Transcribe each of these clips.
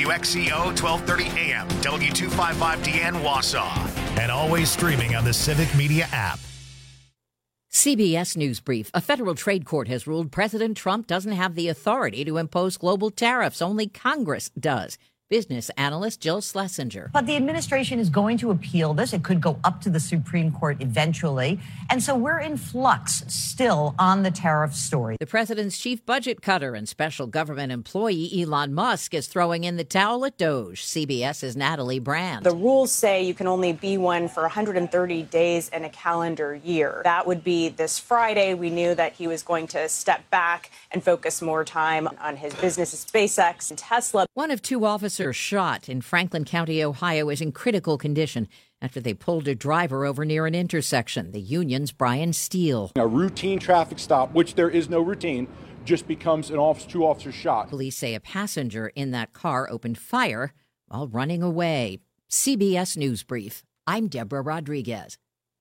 WXCO 1230 AM, W255DN Wausau, and always streaming on the Civic Media app. CBS News Brief. A federal trade court has ruled President Trump doesn't have the authority to impose global tariffs. Only Congress does. Business analyst Jill Schlesinger. But the administration is going to appeal this. It could go up to the Supreme Court eventually. And so we're in flux still on the tariff story. The president's chief budget cutter and special government employee Elon Musk is throwing in the towel at DOGE. CBS's Natalie Brand. The rules say you can only be one for 130 days in a calendar year. That would be this Friday. We knew that he was going to step back and focus more time on his business at SpaceX and Tesla. One of two officers shot in Franklin County, Ohio, is in critical condition after they pulled a driver over near an intersection. The union's Brian Steele. A routine traffic stop, which there is no routine, just becomes two officers shot. Police say a passenger in that car opened fire while running away. CBS News Brief. I'm Deborah Rodriguez.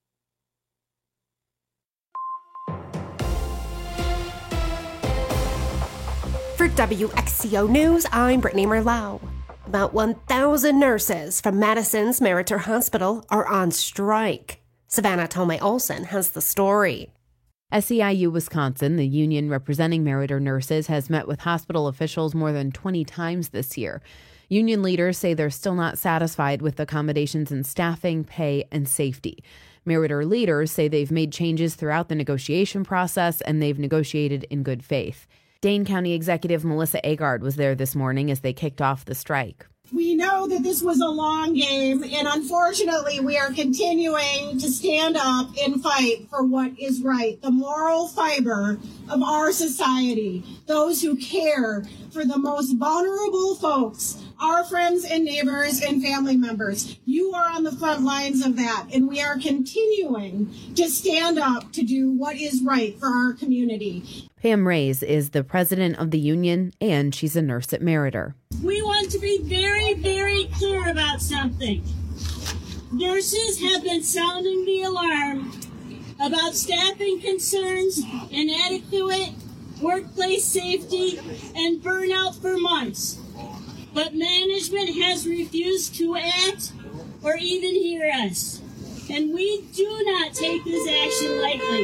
For WXCO News, I'm Brittany Merlot. About 1,000 nurses from Madison's Meritor Hospital are on strike. Savannah Tomei-Olson has the story. SEIU Wisconsin, the union representing Meritor nurses, has met with hospital officials more than 20 times this year. Union leaders say they're still not satisfied with accommodations in staffing, pay, and safety. Meritor leaders say they've made changes throughout the negotiation process and they've negotiated in good faith. Dane County Executive Melissa Agard was there this morning as they kicked off the strike. We know that this was a long game, and unfortunately, we are continuing to stand up and fight for what is right, the moral fiber of our society, those who care for the most vulnerable folks, our friends and neighbors and family members. You are on the front lines of that, and we are continuing to stand up to do what is right for our community. Pam Rays is the president of the union, and she's a nurse at Meritor. We want to be very, very clear about something. Nurses have been sounding the alarm about staffing concerns, inadequate workplace safety, and burnout for months. But management has refused to act or even hear us. And we do not take this action lightly.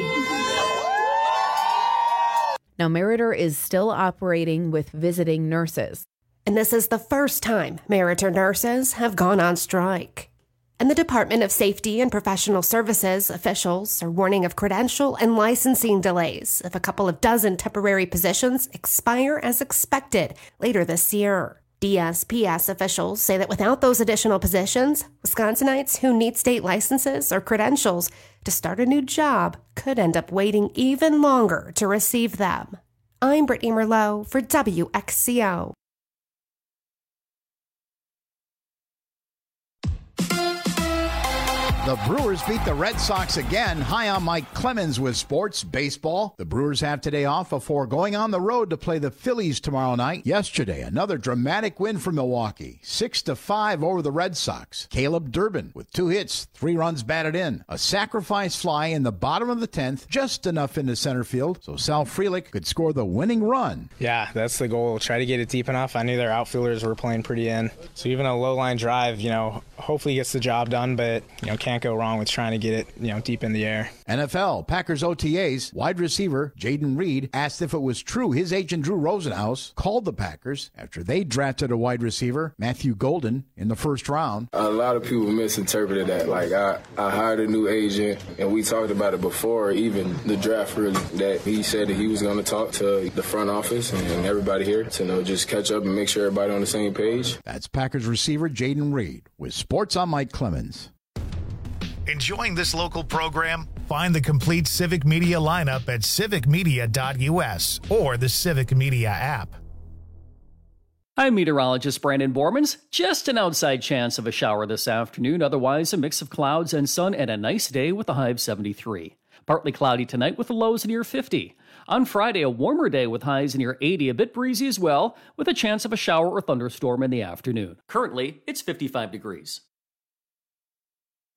Now, Meritor is still operating with visiting nurses. And this is the first time Meritor nurses have gone on strike. And the Department of Safety and Professional Services officials are warning of credential and licensing delays if a couple of dozen temporary positions expire as expected later this year. DSPS officials say that without those additional positions, Wisconsinites who need state licenses or credentials to start a new job could end up waiting even longer to receive them. I'm Brittany Merlot for WXCO. The Brewers beat the Red Sox again. Hi, I'm Mike Clemens with Sports Baseball. The Brewers have today off before going on the road to play the Phillies tomorrow night. Yesterday, another dramatic win for Milwaukee, 6-5 over the Red Sox. Caleb Durbin with 2 hits, 3 runs batted in. A sacrifice fly in the bottom of the 10th, just enough into center field, so Sal Frelick could score the winning run. Yeah, that's the goal. Try to get it deep enough. I knew their outfielders were playing pretty in. So even a low line drive, hopefully gets the job done, but, can't go wrong with trying to get it, deep in the air. NFL, Packers OTAs, wide receiver Jaden Reed asked if it was true his agent Drew Rosenhaus called the Packers after they drafted a wide receiver, Matthew Golden, in the first round. A lot of people misinterpreted that. Like, I hired a new agent, and we talked about it before even the draft, really, that he said that he was going to talk to the front office and everybody here to just catch up and make sure everybody on the same page. That's Packers receiver Jaden Reed with Sports on Mike Clemens. Enjoying this local program? Find the complete Civic Media lineup at civicmedia.us or the Civic Media app. I'm meteorologist Brandon Bormans. Just an outside chance of a shower this afternoon. Otherwise, a mix of clouds and sun and a nice day with a high of 73. Partly cloudy tonight with the lows near 50. On Friday, a warmer day with highs near 80, a bit breezy as well, with a chance of a shower or thunderstorm in the afternoon. Currently, it's 55 degrees.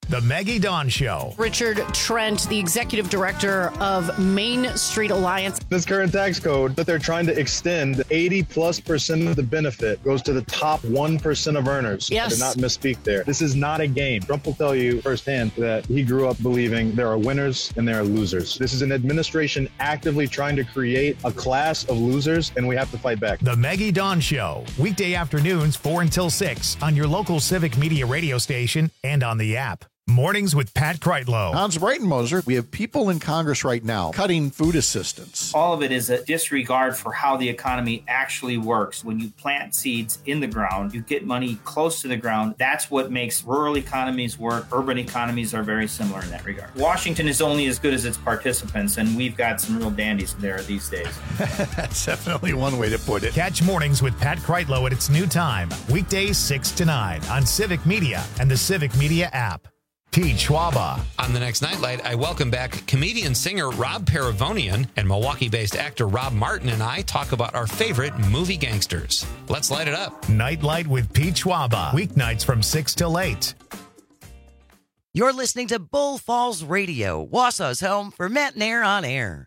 The Maggie Dawn Show. Richard Trent, the executive director of Main Street Alliance. This current tax code that they're trying to extend, 80+% of the benefit goes to the top 1% of earners. Yes. I did not misspeak there. This is not a game. Trump will tell you firsthand that he grew up believing there are winners and there are losers. This is an administration actively trying to create a class of losers, and we have to fight back. The Maggie Dawn Show. Weekday afternoons 4 until 6 on your local Civic Media radio station and on the app. Mornings with Pat Kreitlow. Hans Breitenmoser, we have people in Congress right now cutting food assistance. All of it is a disregard for how the economy actually works. When you plant seeds in the ground, you get money close to the ground. That's what makes rural economies work. Urban economies are very similar in that regard. Washington is only as good as its participants, and we've got some real dandies there these days. That's definitely one way to put it. Catch Mornings with Pat Kreitlow at its new time, weekdays 6 to 9 on Civic Media and the Civic Media app. Pete Schwaba. On the next Nightlight, I welcome back comedian-singer Rob Paravonian, and Milwaukee-based actor Rob Martin and I talk about our favorite movie gangsters. Let's light it up. Nightlight with Pete Schwaba. Weeknights from 6 till 8. You're listening to Bull Falls Radio, Wausau's home for Matt Nair on air.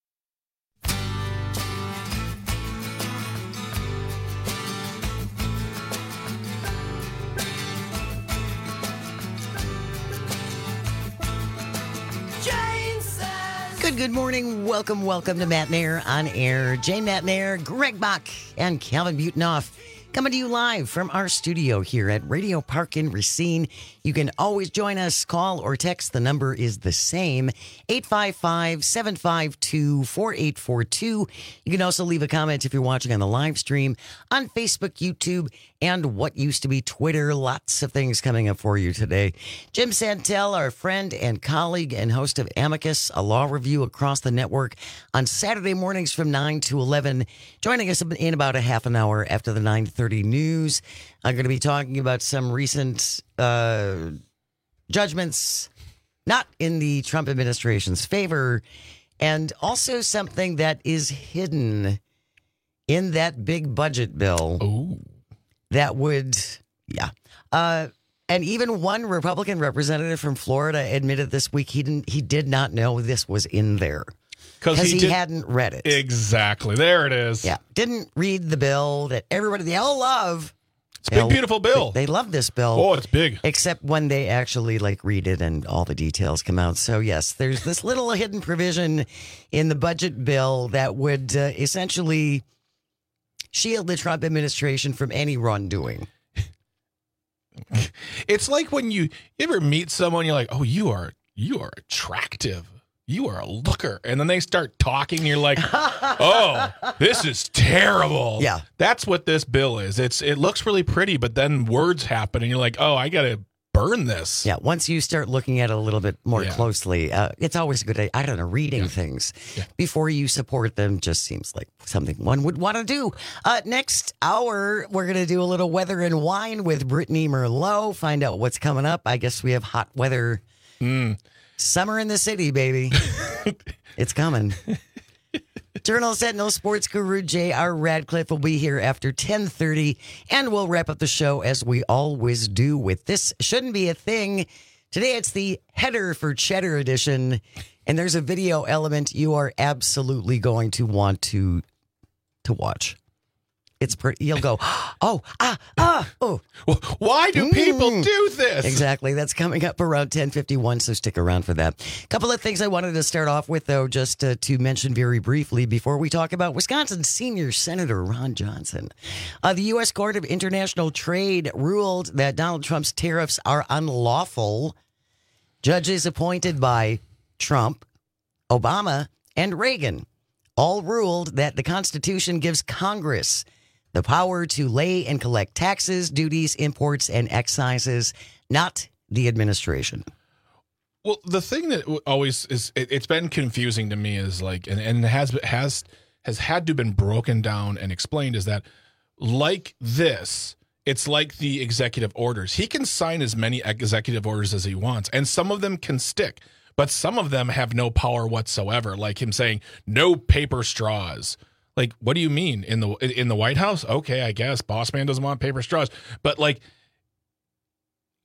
Good morning. Welcome to Matt Nair on air. Jane Matt Nair, Greg Bach, and Calvin Butenoff coming to you live from our studio here at Radio Park in Racine. You can always join us, call or text. The number is the same, 855-752-4842. You can also leave a comment if you're watching on the live stream on Facebook, YouTube, and what used to be Twitter. Lots of things coming up for you today. Jim Santel, our friend and colleague and host of Amicus, a law review across the network on Saturday mornings from 9 to 11, joining us in about a half an hour after the 9:30 news. I'm going to be talking about some recent judgments not in the Trump administration's favor, and also something that is hidden in that big budget bill. Ooh. That would, and even one Republican representative from Florida admitted this week he did not know this was in there because he hadn't read it. Exactly. There it is. Yeah. Didn't read the bill that they all love. It's a big, beautiful bill. They love this bill. Oh, it's big. Except when they actually read it and all the details come out. So, yes, there's this little hidden provision in the budget bill that would essentially shield the Trump administration from any wrongdoing. It's like when you ever meet someone, you're like, oh, you are attractive. You are a looker. And then they start talking, and you're like, oh, this is terrible. Yeah. That's what this bill is. It looks really pretty, but then words happen, and you're like, oh, I got to burn this. Yeah, once you start looking at it a little bit more closely, it's always a good idea. I don't know, reading things before you support them just seems like something one would want to do. Next hour, we're going to do a little weather and wine with Brittany Merlot, find out what's coming up. I guess we have hot weather. Summer in the city, baby. It's coming. Journal Sentinel sports guru J.R. Radcliffe will be here after 10:30, and we'll wrap up the show as we always do with This Shouldn't Be a Thing. Today it's the Header for Cheddar edition, and there's a video element you are absolutely going to want to watch. It's pretty. You'll go, oh. Why do people do this? Exactly. That's coming up around 10:51, so stick around for that. A couple of things I wanted to start off with, though, just to mention very briefly before we talk about Wisconsin Senior Senator Ron Johnson. The U.S. Court of International Trade ruled that Donald Trump's tariffs are unlawful. Judges appointed by Trump, Obama, and Reagan all ruled that the Constitution gives Congress the power to lay and collect taxes, duties, imports, and excises, not the administration. Well, the thing that always is, it's been confusing to me is and has had to been broken down and explained is that like this, it's like the executive orders. He can sign as many executive orders as he wants, and some of them can stick, but some of them have no power whatsoever, like him saying no paper straws. Like, what do you mean in the White House? Okay, I guess boss man doesn't want paper straws, but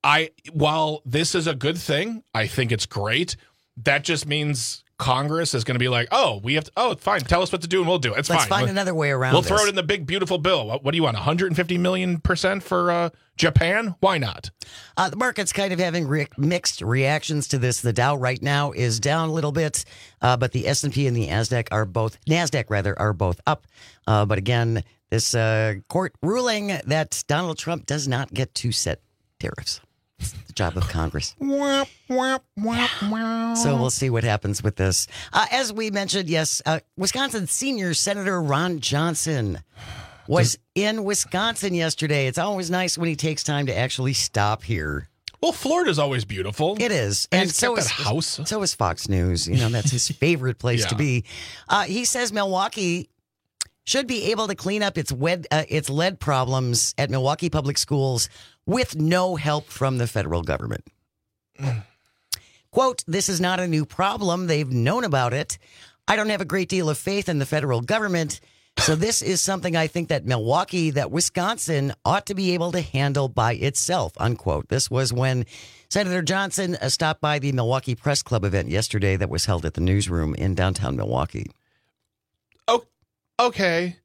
while this is a good thing, I think it's great. That just means Congress is going to be like, fine. Tell us what to do and we'll do it. It's fine. Let's find another way around We'll this. throw it in the big, beautiful bill. What do you want, 150 million% for Japan? Why not? The market's kind of having mixed reactions to this. The Dow right now is down a little bit, but the S&P and the NASDAQ are both up. But again, this court ruling that Donald Trump does not get to set tariffs. It's the job of Congress. So we'll see what happens with this. As we mentioned, yes, Wisconsin Senior Senator Ron Johnson was in Wisconsin yesterday. It's always nice when he takes time to actually stop here. Well, Florida's always beautiful. It is. And so is house. So is Fox News. You know, that's his favorite place to be. He says Milwaukee should be able to clean up its lead problems at Milwaukee Public Schools with no help from the federal government. Quote, this is not a new problem. They've known about it. I don't have a great deal of faith in the federal government. So this is something I think that Wisconsin ought to be able to handle by itself, unquote. This was when Senator Johnson stopped by the Milwaukee Press Club event yesterday that was held at the newsroom in downtown Milwaukee. Okay.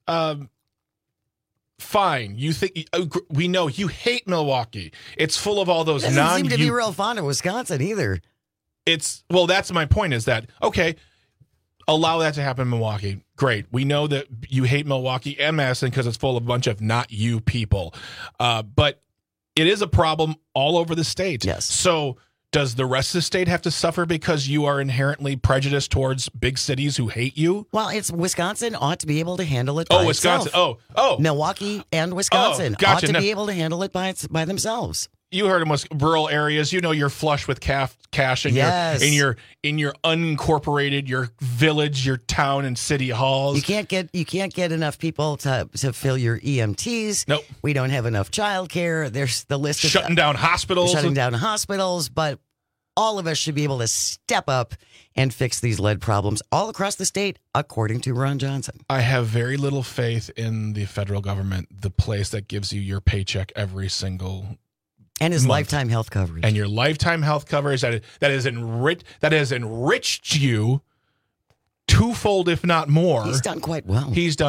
Fine. You think we know you hate Milwaukee. It's full of all those doesn't seem to be real fond of Wisconsin either. That's my point is that, okay, allow that to happen in Milwaukee. Great. We know that you hate Milwaukee and Madison because it's full of a bunch of not you people. But it is a problem all over the state. Yes. So does the rest of the state have to suffer because you are inherently prejudiced towards big cities who hate you? Well, Wisconsin ought to be able to handle it by Wisconsin. itself. Milwaukee and Wisconsin ought to be able to handle it by themselves. You heard in rural areas, you're flush with cash in your unincorporated, your village, your town and city halls. You can't get enough people to fill your EMTs. Nope. We don't have enough childcare. There's the list of shutting down hospitals, but all of us should be able to step up and fix these lead problems all across the state, according to Ron Johnson. I have very little faith in the federal government, the place that gives you your paycheck every single and his month. Lifetime health coverage. And your lifetime health coverage that has enriched you twofold, if not more. He's done quite well.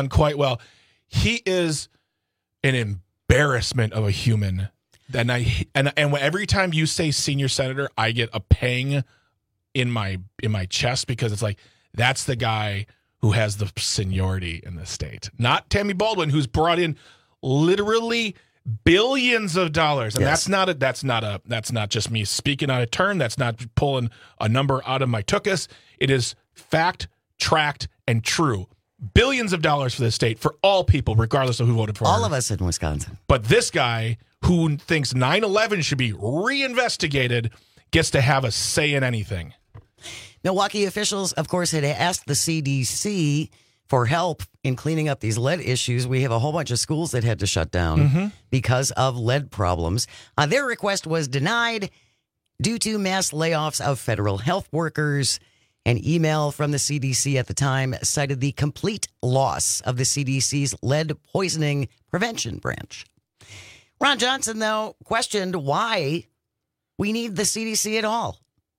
He is an embarrassment of a human. And every time you say senior senator, I get a pang in my chest because it's like, that's the guy who has the seniority in the state. Not Tammy Baldwin, who's brought in literally billions of dollars. And yes. that's not just me speaking out of turn. That's not pulling a number out of my tuchus. It is fact, tracked, and true. Billions of dollars for the state, for all people, regardless of who voted for all of us in Wisconsin. But this guy who thinks 9/11 should be reinvestigated gets to have a say in anything. Milwaukee officials, of course, had asked the CDC for help in cleaning up these lead issues. We have a whole bunch of schools that had to shut down because of lead problems. Their request was denied due to mass layoffs of federal health workers. An email from the CDC at the time cited the complete loss of the CDC's lead poisoning prevention branch. Ron Johnson, though, questioned why we need the CDC at all.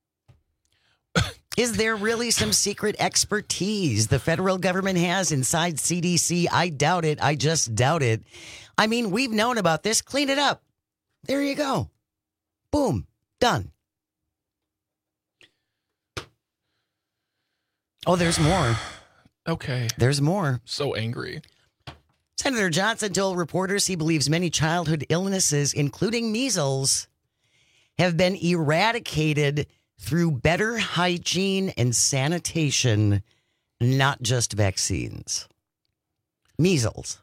Is there really some secret expertise the federal government has inside CDC? I doubt it. I just doubt it. I mean, we've known about this. Clean it up. There you go. Boom. Done. Oh, there's more. Okay. There's more. So angry. Senator Johnson told reporters he believes many childhood illnesses, including measles, have been eradicated through better hygiene and sanitation, not just vaccines. Measles.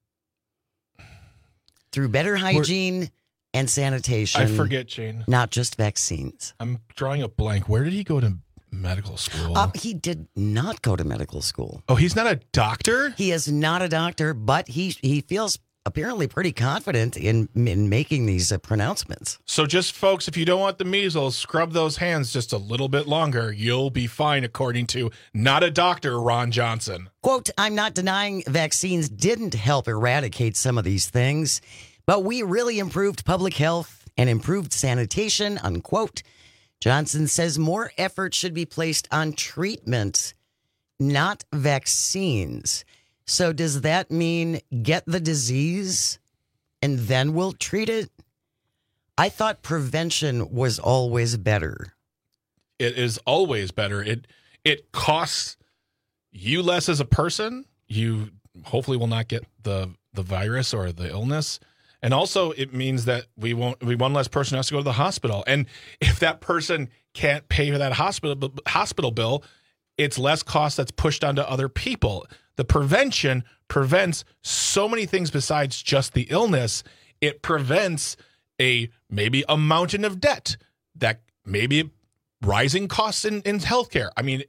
Through better hygiene and sanitation. I forget, Jane. Not just vaccines. I'm drawing a blank. Where did he go to medical school? He did not go to medical school. Oh, he's not a doctor? He is not a doctor, but he feels apparently pretty confident in making these pronouncements. So just, folks, if you don't want the measles, scrub those hands just a little bit longer. You'll be fine, according to not a doctor, Ron Johnson. Quote, I'm not denying vaccines didn't help eradicate some of these things, but we really improved public health and improved sanitation, unquote. Johnson says more effort should be placed on treatment, not vaccines. So does that mean get the disease and then we'll treat it? I thought prevention was always better. It is always better. It costs you less as a person. You hopefully will not get the virus or the illness. And also it means that one less person has to go to the hospital. And if that person can't pay for that hospital bill, it's less cost that's pushed onto other people. The prevention prevents so many things besides just the illness. It prevents maybe a mountain of debt, that maybe rising costs in healthcare. I mean,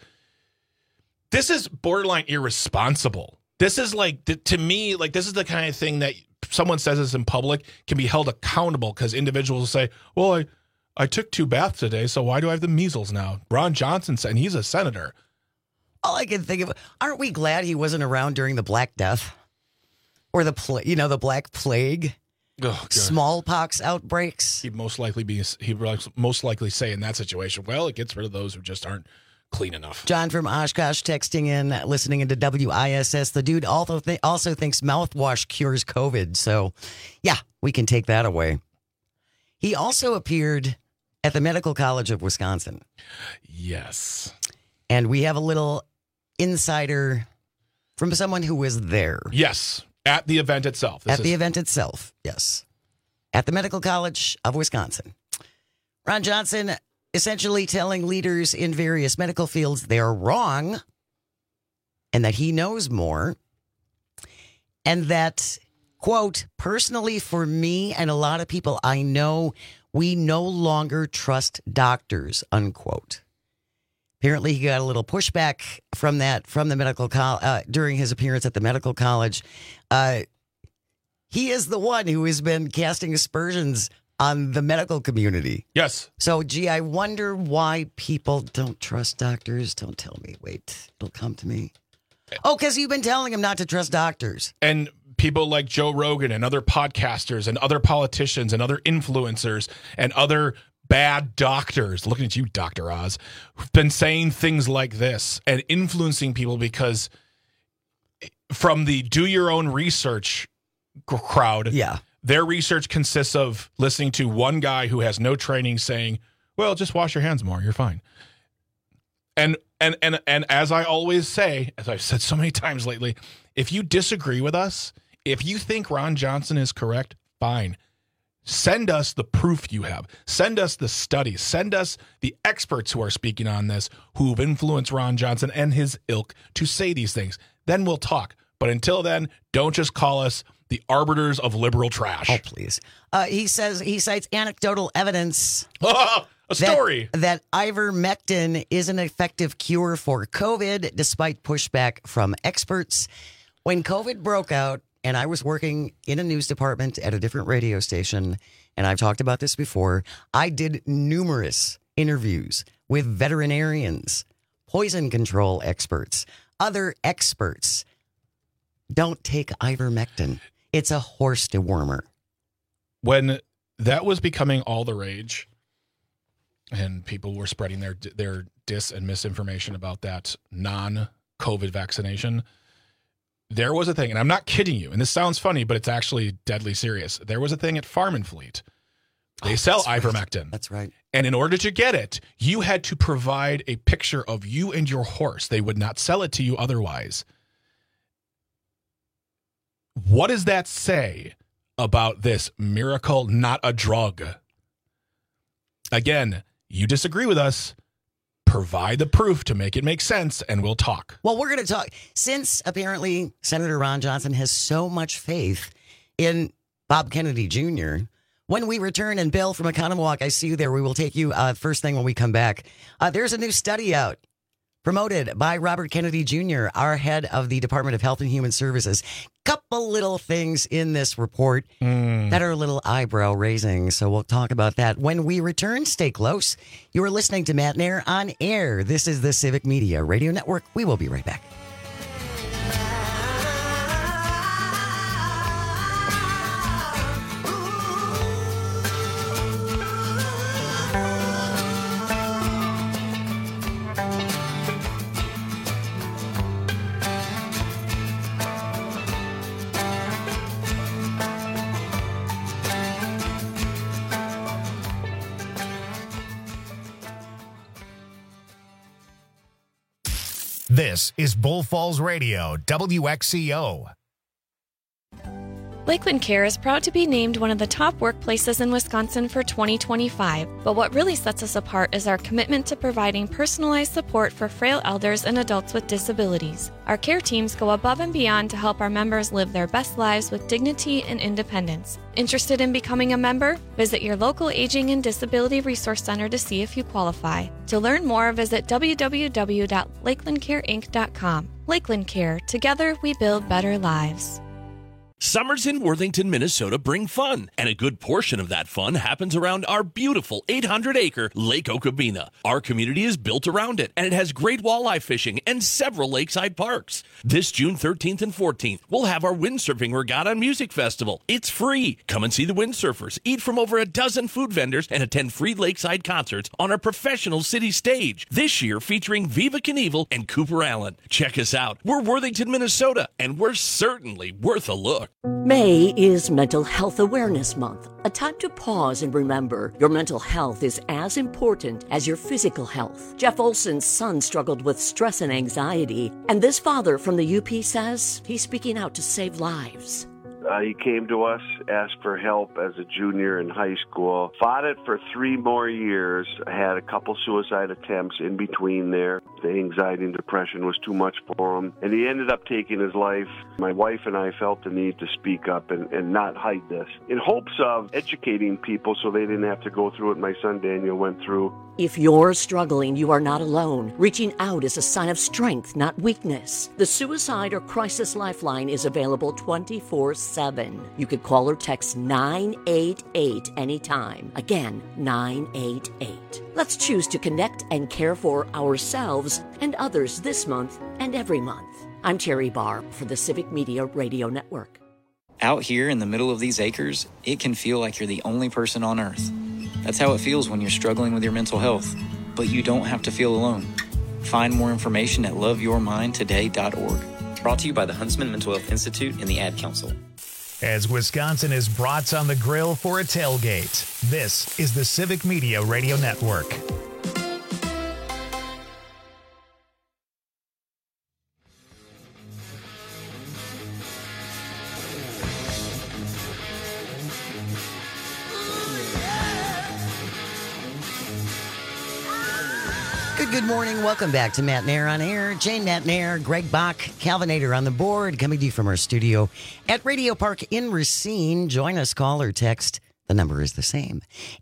this is borderline irresponsible. This is to me, this is the kind of thing that someone says this in public can be held accountable, because individuals will say, well, I took 2 baths today, so why do I have the measles now? Ron Johnson said, and he's a senator. All I can think of, aren't we glad he wasn't around during the Black Death or the Black Plague, smallpox outbreaks? He'd most likely say in that situation, well, it gets rid of those who just aren't clean enough. John from Oshkosh texting in, listening into WISS. The dude also thinks mouthwash cures COVID. So, yeah, we can take that away. He also appeared at the Medical College of Wisconsin. Yes. And we have a little insider from someone who was there. Yes, at the event itself. The event itself, yes. At the Medical College of Wisconsin. Ron Johnson essentially telling leaders in various medical fields they're wrong and that he knows more. And that, quote, personally for me and a lot of people I know, we no longer trust doctors, unquote. Apparently, he got a little pushback from the medical college during his appearance at the medical college. He is the one who has been casting aspersions on the medical community. Yes. So, I wonder why people don't trust doctors. Don't tell me. Wait, it'll come to me. Oh, because you've been telling him not to trust doctors. And people like Joe Rogan and other podcasters and other politicians and other influencers and other bad doctors, looking at you, Dr. Oz, who've been saying things like this and influencing people, because from the do your own research crowd, their research consists of listening to one guy who has no training saying, well, just wash your hands more, you're fine. And as I always say, as I've said so many times lately, if you disagree with us, if you think Ron Johnson is correct, fine. Send us the proof you have. Send us the studies. Send us the experts who are speaking on this, who've influenced Ron Johnson and his ilk to say these things. Then we'll talk. But until then, don't just call us the arbiters of liberal trash. Oh, please. He cites anecdotal evidence. A story. That ivermectin is an effective cure for COVID, despite pushback from experts. When COVID broke out, and I was working in a news department at a different radio station, and I've talked about this before, I did numerous interviews with veterinarians, poison control experts, other experts. Don't take ivermectin. It's a horse dewormer. When that was becoming all the rage, and people were spreading their dis and misinformation about that non-COVID vaccination, there was a thing, and I'm not kidding you, and this sounds funny, but it's actually deadly serious. There was a thing at Farm and Fleet. They sell ivermectin. Right. That's right. And in order to get it, you had to provide a picture of you and your horse. They would not sell it to you otherwise. What does that say about this miracle, not a drug? Again, you disagree with us. Provide the proof to make it make sense, and we'll talk. Well, we're going to talk. Since apparently Senator Ron Johnson has so much faith in Bob Kennedy Jr., when we return, and Bill from Economwalk, I see you there. We will take you first thing when we come back. There's a new study out promoted by Robert Kennedy Jr., our head of the Department of Health and Human Services. Couple little things in this report that are a little eyebrow raising. So we'll talk about that when we return. Stay close. You are listening to Matt Nair on Air. This is the Civic Media Radio Network. We will be right back. This is Bull Falls Radio, WXCO. Lakeland Care is proud to be named one of the top workplaces in Wisconsin for 2025. But what really sets us apart is our commitment to providing personalized support for frail elders and adults with disabilities. Our care teams go above and beyond to help our members live their best lives with dignity and independence. Interested in becoming a member? Visit your local Aging and Disability Resource Center to see if you qualify. To learn more, visit www.lakelandcareinc.com. Lakeland Care. Together, we build better lives. Summers in Worthington, Minnesota bring fun, and a good portion of that fun happens around our beautiful 800-acre Lake Okabena. Our community is built around it, and it has great walleye fishing and several lakeside parks. This June 13th and 14th, we'll have our Windsurfing Regatta and Music Festival. It's free. Come and see the windsurfers, eat from over a dozen food vendors, and attend free lakeside concerts on our professional city stage. This year featuring Viva Knievel and Cooper Allen. Check us out. We're Worthington, Minnesota, and we're certainly worth a look. May is Mental Health Awareness Month, a time to pause and remember your mental health is as important as your physical health. Jeff Olson's son struggled with stress and anxiety, and this father from the UP says he's speaking out to save lives. He came to us, asked for help as a junior in high school, fought it for 3 more years, had a couple suicide attempts in between there. The anxiety and depression was too much for him, and he ended up taking his life. My wife and I felt the need to speak up and not hide this, in hopes of educating people so they didn't have to go through what my son Daniel went through. If you're struggling, you are not alone. Reaching out is a sign of strength, not weakness. The Suicide or Crisis Lifeline is available 24/7. You could call or text 988 anytime. Again, 988. Let's choose to connect and care for ourselves and others this month and every month. I'm Terry Barr for the Civic Media Radio Network. Out here in the middle of these acres, it can feel like you're the only person on Earth. That's how it feels when you're struggling with your mental health. But you don't have to feel alone. Find more information at loveyourmindtoday.org. Brought to you by the Huntsman Mental Health Institute and the Ad Council. As Wisconsin is brats on the grill for a tailgate, this is the Civic Media Radio Network. Good morning. Welcome back to Matt Nair on Air. Jane Matt Nair, Greg Bach, Calvinator on the board, coming to you from our studio at Radio Park in Racine. Join us, call or text. The number is the same,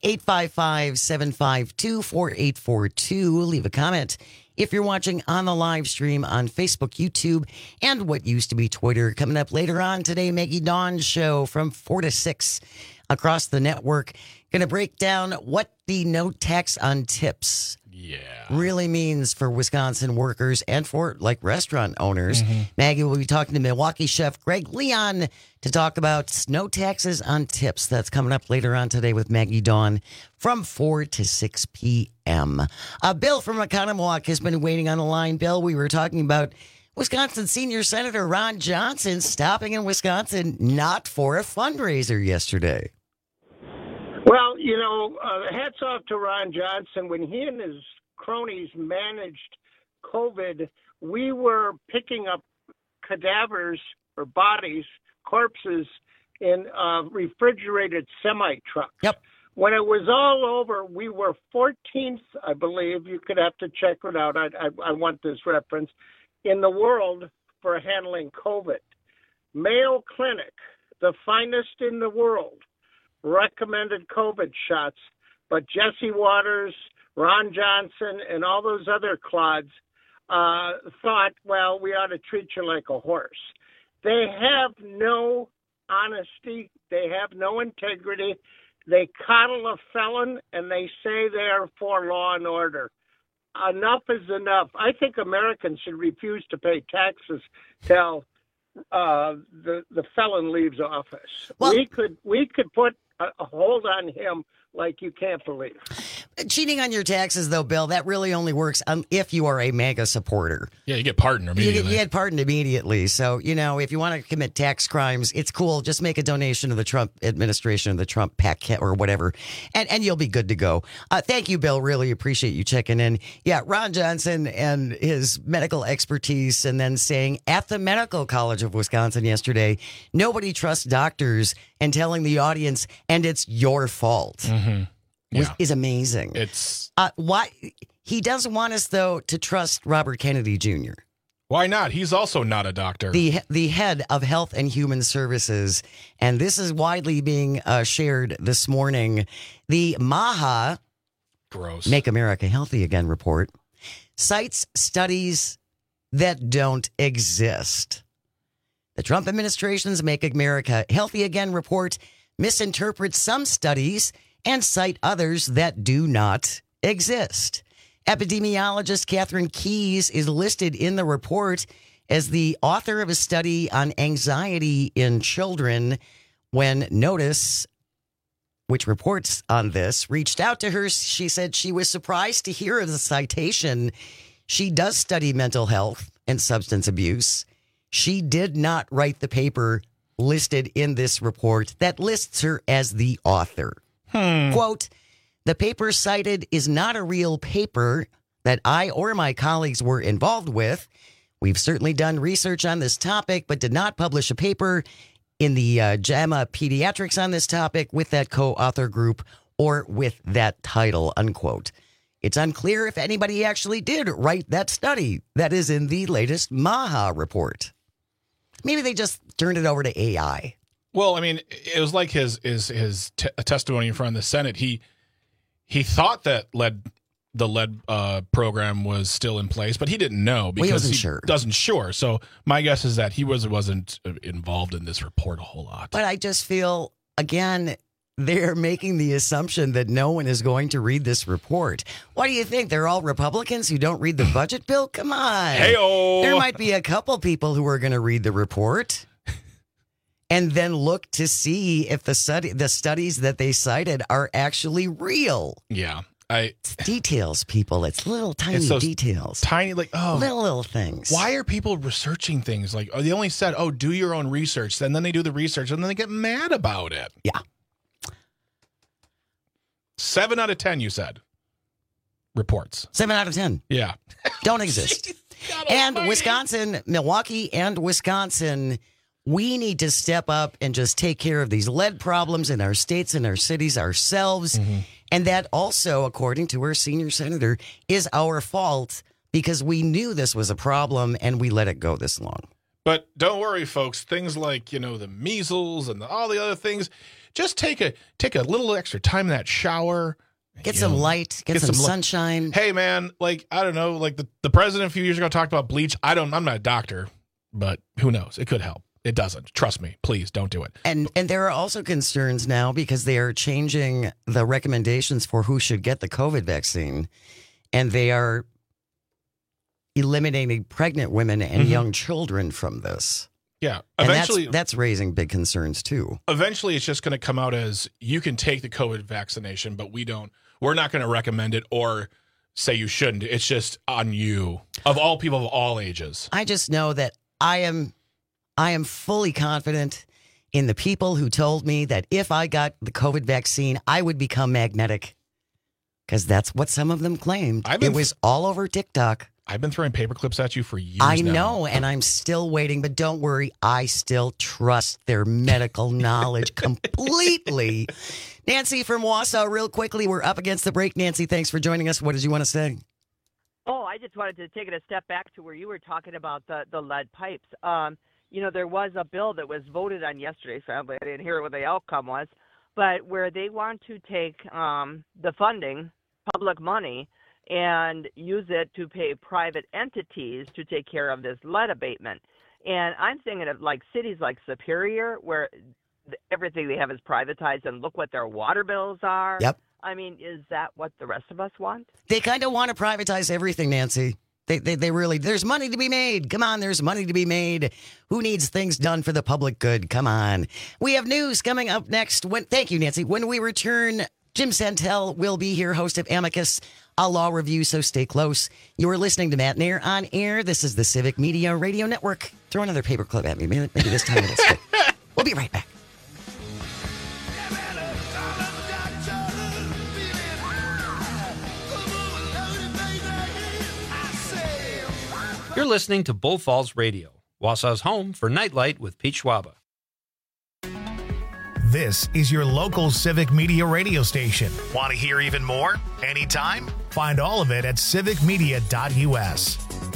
855-752-4842. Leave a comment if you're watching on the live stream on Facebook, YouTube, and what used to be Twitter. Coming up later on today, Maggie Dawn's show from 4 to 6 across the network. Going to break down what the no tax on tips really means for Wisconsin workers and for like restaurant owners. Maggie will be talking to Milwaukee chef Greg Leon to talk about no taxes on tips. That's coming up later on today with Maggie Dawn from 4 to 6 p.m. Bill from Oconomowoc has been waiting on the line. Bill, we were talking about Wisconsin Senior Senator Ron Johnson stopping in Wisconsin not for a fundraiser yesterday. Well, you know, hats off to Ron Johnson. When he and his cronies managed COVID, we were picking up cadavers or bodies, corpses in refrigerated semi-trucks. Yep. When it was all over, we were 14th, I believe. You could have to check it out. I want this reference in the world for handling COVID. Mayo Clinic, the finest in the world, recommended COVID shots, but Jesse Waters, Ron Johnson, and all those other clods thought, well, we ought to treat you like a horse. They have no honesty. They have no integrity. They coddle a felon, and they say they are for law and order. Enough is enough. I think Americans should refuse to pay taxes till the felon leaves office. Well, we could put a hold on him like you can't believe. Cheating on your taxes, though, Bill, that really only works if you are a MAGA supporter. Yeah, you get pardoned immediately. You get pardoned immediately. So, if you want to commit tax crimes, it's cool. Just make a donation to the Trump administration, the Trump PAC or whatever, and you'll be good to go. Thank you, Bill. Really appreciate you checking in. Yeah, Ron Johnson and his medical expertise, and then saying at the Medical College of Wisconsin yesterday, nobody trusts doctors, and telling the audience, and it's your fault. Mm-hmm. Yeah. Is amazing. It's why he doesn't want us, though, to trust Robert Kennedy Jr. Why not? He's also not a doctor. The head of Health and Human Services, and this is widely being shared this morning. The MAHA, gross, Make America Healthy Again report, cites studies that don't exist. The Trump administration's Make America Healthy Again report misinterprets some studies and cite others that do not exist. Epidemiologist Catherine Keyes is listed in the report as the author of a study on anxiety in children when Notice, which reports on this, reached out to her. She said she was surprised to hear of the citation. She does study mental health and substance abuse. She did not write the paper listed in this report that lists her as the author. Quote, the paper cited is not a real paper that I or my colleagues were involved with. We've certainly done research on this topic, but did not publish a paper in the JAMA Pediatrics on this topic with that co-author group or with that title, unquote. It's unclear if anybody actually did write that study that is in the latest MAHA report. Maybe they just turned it over to AI. Well, I mean, it was like his testimony in front of the Senate. He thought that the lead program was still in place, but he didn't know because he wasn't sure. So my guess is that he wasn't involved in this report a whole lot. But I just feel, again, they're making the assumption that no one is going to read this report. What do you think? They're all Republicans who don't read the budget bill? Come on. Hey-o. There might be a couple people who are going to read the report and then look to see if the studies that they cited are actually real. Yeah. It's details, people. It's little tiny details. Tiny, little things. Why are people researching things? Like, they only said, do your own research. And then they do the research and then they get mad about it. Yeah. 7 out of 10, you said. Reports. 7 out of 10. Yeah. Don't exist. And Wisconsin, Milwaukee and Wisconsin, we need to step up and just take care of these lead problems in our states and our cities ourselves. Mm-hmm. And that also, according to our senior senator, is our fault because we knew this was a problem and we let it go this long. But don't worry, folks. Things like, the measles and all the other things, just take a little extra time in that shower. Get some light, get some sunshine. Hey, man, I don't know, the president a few years ago talked about bleach. I'm not a doctor, but who knows? It could help. It doesn't. Trust me. Please don't do it. And there are also concerns now because they are changing the recommendations for who should get the COVID vaccine. And they are eliminating pregnant women and young children from this. Yeah. Eventually, and that's raising big concerns, too. Eventually, it's just going to come out as you can take the COVID vaccination, but we're not going to recommend it or say you shouldn't. It's just on you, of all people of all ages. I just know that I am fully confident in the people who told me that if I got the COVID vaccine, I would become magnetic. Because that's what some of them claimed. It was all over TikTok. I've been throwing paper clips at you for years I know, and I'm still waiting. But don't worry, I still trust their medical knowledge completely. Nancy from Wausau, real quickly, we're up against the break. Nancy, thanks for joining us. What did you want to say? Oh, I just wanted to take it a step back to where you were talking about the lead pipes. There was a bill that was voted on yesterday. Sadly, I didn't hear what the outcome was, but where they want to take the funding, public money, and use it to pay private entities to take care of this lead abatement. And I'm thinking of cities like Superior, where everything they have is privatized, and look what their water bills are. Yep. I mean, is that what the rest of us want? They kind of want to privatize everything, Nancy. They really, there's money to be made. Come on, there's money to be made. Who needs things done for the public good? Come on. We have news coming up next. Thank you, Nancy. When we return, Jim Santel will be here, host of Amicus, a law review, so stay close. You're listening to Matt Nair on air. This is the Civic Media Radio Network. Throw another paperclip at me. Maybe this time it'll stick. We'll be right back. You're listening to Bull Falls Radio, Wausau's home for Nightlight with Pete Schwaba. This is your local Civic Media radio station. Want to hear even more? Anytime? Find all of it at civicmedia.us.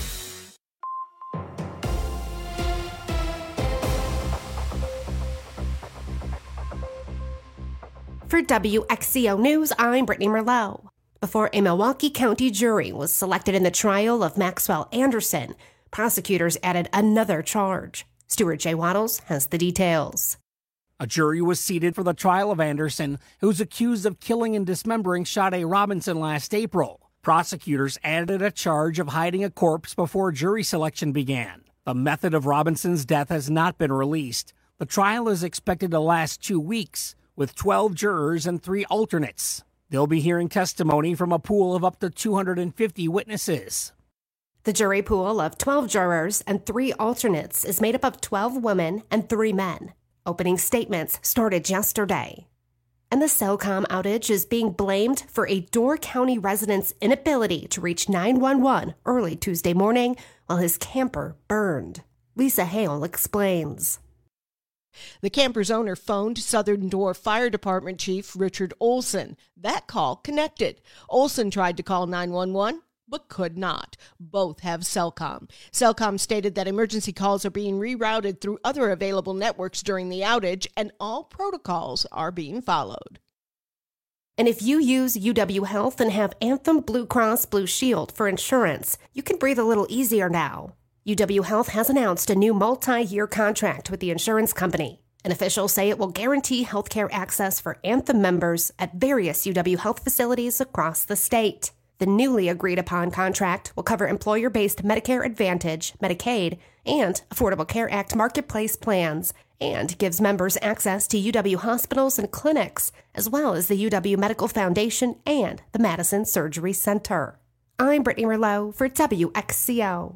For WXCO News, I'm Brittany Merlot. Before a Milwaukee County jury was selected in the trial of Maxwell Anderson, prosecutors added another charge. Stuart J. Waddles has the details. A jury was seated for the trial of Anderson, who's accused of killing and dismembering Sade Robinson last April. Prosecutors added a charge of hiding a corpse before jury selection began. The method of Robinson's death has not been released. The trial is expected to last 2 weeks, with 12 jurors and 3 alternates. They'll be hearing testimony from a pool of up to 250 witnesses. The jury pool of 12 jurors and 3 alternates is made up of 12 women and 3 men. Opening statements started yesterday. And the Cellcom outage is being blamed for a Door County resident's inability to reach 911 early Tuesday morning while his camper burned. Lisa Hale explains. The camper's owner phoned Southern Door Fire Department Chief Richard Olson. That call connected. Olson tried to call 911, but could not. Both have Cellcom. Cellcom stated that emergency calls are being rerouted through other available networks during the outage, and all protocols are being followed. And if you use UW Health and have Anthem Blue Cross Blue Shield for insurance, you can breathe a little easier now. UW Health has announced a new multi-year contract with the insurance company, and officials say it will guarantee healthcare access for Anthem members at various UW Health facilities across the state. The newly agreed-upon contract will cover employer-based Medicare Advantage, Medicaid, and Affordable Care Act marketplace plans, and gives members access to UW hospitals and clinics, as well as the UW Medical Foundation and the Madison Surgery Center. I'm Brittany Merlot for WXCO.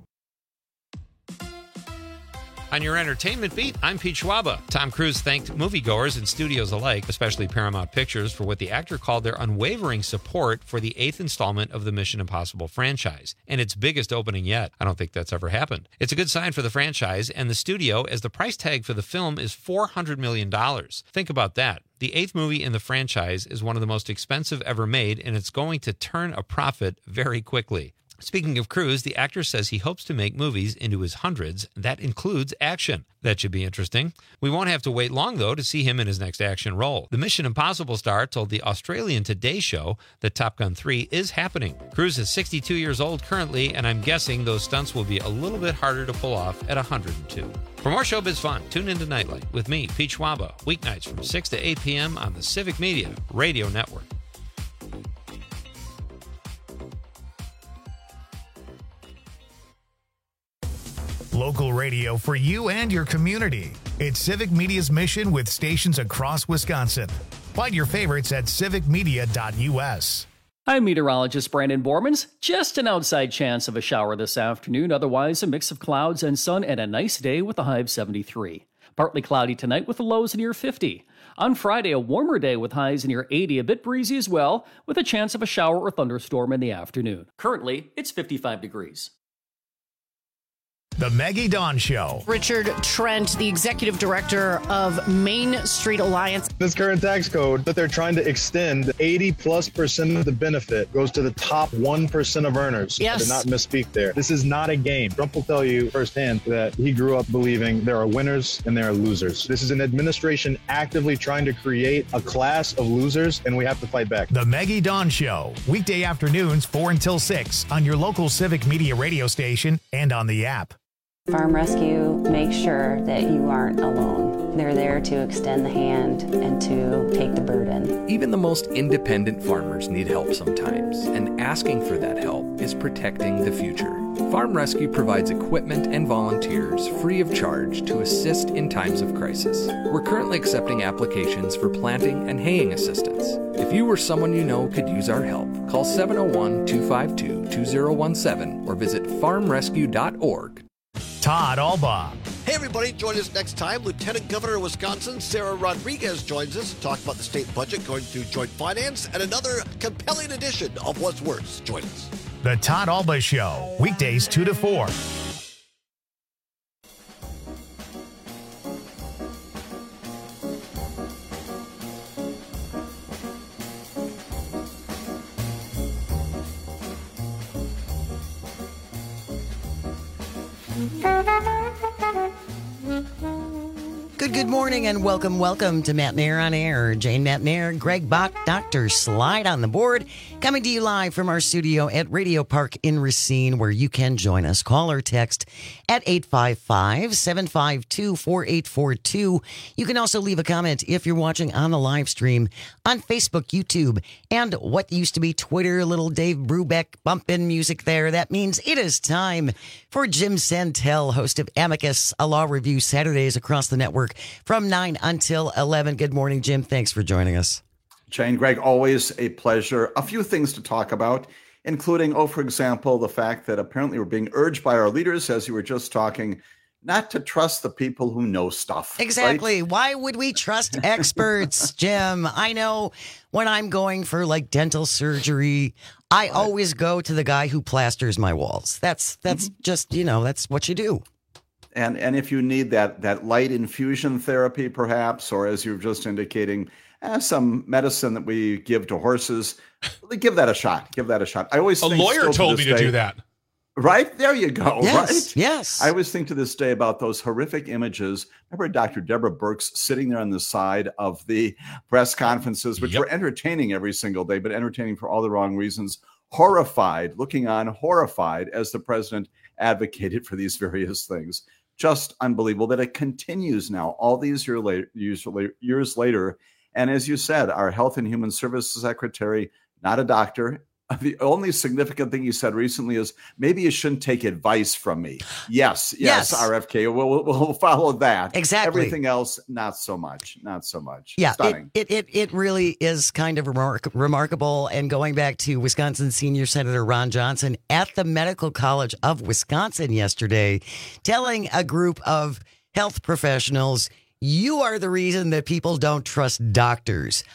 On your entertainment beat, I'm Pete Schwaba. Tom Cruise thanked moviegoers and studios alike, especially Paramount Pictures, for what the actor called their unwavering support for the 8th installment of the Mission Impossible franchise, and its biggest opening yet. I don't think that's ever happened. It's a good sign for the franchise and the studio, as the price tag for the film is $400 million. Think about that. The 8th movie in the franchise is one of the most expensive ever made, and it's going to turn a profit very quickly. Speaking of Cruise, the actor says he hopes to make movies into his hundreds. That includes action. That should be interesting. We won't have to wait long, though, to see him in his next action role. The Mission Impossible star told the Australian Today Show that Top Gun 3 is happening. Cruise is 62 years old currently, and I'm guessing those stunts will be a little bit harder to pull off at 102. For more showbiz fun, tune into Nightlight with me, Pete Schwaba, weeknights from 6 to 8 p.m. on the Civic Media Radio Network. Local radio for you and your community. It's Civic Media's mission with stations across Wisconsin. Find your favorites at civicmedia.us. I'm meteorologist Brandon Bormans. Just an outside chance of a shower this afternoon. Otherwise, a mix of clouds and sun and a nice day with a high of 73. Partly cloudy tonight with the lows near 50. On Friday, a warmer day with highs near 80, a bit breezy as well, with a chance of a shower or thunderstorm in the afternoon. Currently, it's 55 degrees. The Maggie Dawn Show. Richard Trent, the executive director of Main Street Alliance. This current tax code that they're trying to extend, 80+% of the benefit goes to the top 1% of earners. Yes. To not misspeak there. This is not a game. Trump will tell you firsthand that he grew up believing there are winners and there are losers. This is an administration actively trying to create a class of losers, and we have to fight back. The Maggie Dawn Show. Weekday afternoons 4 until 6 on your local Civic Media radio station and on the app. Farm Rescue makes sure that you aren't alone. They're there to extend the hand and to take the burden. Even the most independent farmers need help sometimes, and asking for that help is protecting the future. Farm Rescue provides equipment and volunteers free of charge to assist in times of crisis. We're currently accepting applications for planting and haying assistance. If you or someone you know could use our help, call 701-252-2017 or visit farmrescue.org. Todd Alba. Hey, everybody, join us next time. Lieutenant Governor of Wisconsin, Sarah Rodriguez, joins us to talk about the state budget going through joint finance and another compelling edition of What's Worse. Join us. The Todd Alba Show, weekdays 2 to 4. Good morning and welcome to Matt Mayer on Air. Jane Matt Mayer, Greg Bach, Dr. Slide on the board, coming to you live from our studio at Radio Park in Racine, where you can join us. Call or text at 855-752-4842. You can also leave a comment if you're watching on the live stream on Facebook, YouTube, and what used to be Twitter. Little Dave Brubeck bumping music there. That means it is time for Jim Santel, host of Amicus, a law review Saturdays across the network from 9 until 11. Good morning, Jim. Thanks for joining us. Jane, Greg, always a pleasure. A few things to talk about, including, for example, the fact that apparently we're being urged by our leaders, as you were just talking, not to trust the people who know stuff. Exactly. Right? Why would we trust experts, Jim? I know when I'm going for like dental surgery, I always go to the guy who plasters my walls. That's just, that's what you do. And if you need that light infusion therapy, perhaps, or as you were just indicating, some medicine that we give to horses, give that a shot. Give that a shot. I always think a lawyer told me to do that. Right? There you go. Yes, right? Yes. I always think to this day about those horrific images. Remember Dr. Deborah Birx sitting there on the side of the press conferences, which were entertaining every single day, but entertaining for all the wrong reasons. Looking on horrified as the president advocated for these various things. Just unbelievable that it continues now, all these years later. And as you said, our Health and Human Services Secretary, not a doctor. The only significant thing he said recently is maybe you shouldn't take advice from me. Yes, RFK, we'll follow that. Exactly. Everything else, not so much. Yeah, stunning. It really is kind of remarkable. And going back to Wisconsin Senior Senator Ron Johnson at the Medical College of Wisconsin yesterday, telling a group of health professionals, you are the reason that people don't trust doctors.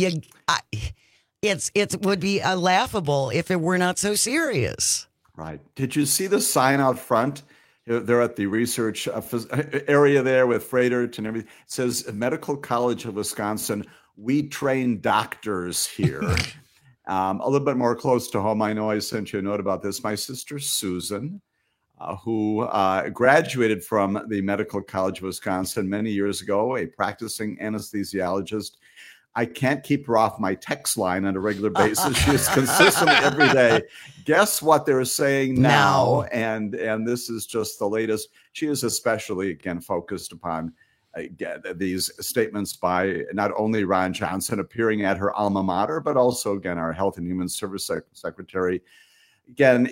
It would be laughable if it were not so serious. Right. Did you see the sign out front? They're at the research area there with Freighter and everything. It says Medical College of Wisconsin. We train doctors here. A little bit more close to home. I know I sent you a note about this. My sister Susan, who graduated from the Medical College of Wisconsin many years ago, a practicing anesthesiologist. I can't keep her off my text line on a regular basis. She's consistently every day. Guess what they're saying now? And this is just the latest. She is especially, again, focused upon these statements by not only Ron Johnson appearing at her alma mater, but also, again, our Health and Human Services Secretary, again,